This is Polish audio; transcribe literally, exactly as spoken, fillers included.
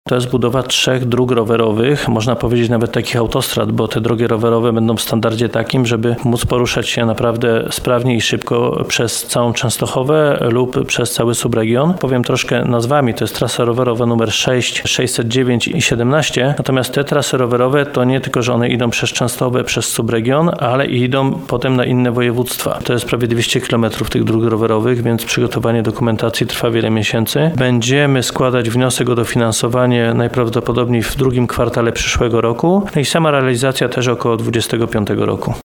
to jest budowa trzech dróg rowerowych, można powiedzieć nawet takich autostrad, bo te drogi rowerowe będą w standardzie takim, żeby móc poruszać się naprawdę sprawnie i szybko przez całą Częstochowę lub przez cały subregion. Powiem troszkę nazwami, to jest trasa rowerowa numer sześć, sześćset dziewięć i siedemnaście, natomiast te trasy rowerowe to nie tylko, że one idą przez Częstochowę, przez subregion, ale i idą potem na inne województwa. To jest prawie dwieście kilometrów tych dróg rowerowych, więc przygotowanie dokumentacji trwa wiele miesięcy. Będziemy składać wniosek o dofinansowanie najprawdopodobniej w drugim kwartale przyszłego roku, no i sama realizacja też około dwudziestego piątego roku.